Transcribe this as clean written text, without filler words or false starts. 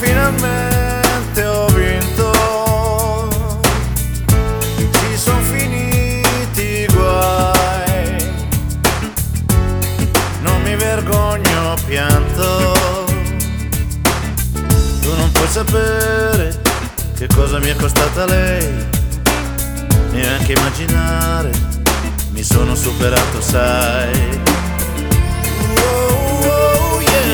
finalmente ho vinto, ci son finiti i guai, non mi vergogno, ho pianto. Tu non puoi sapere che cosa mi è costata lei, neanche immaginare, mi sono superato, sai. Oh,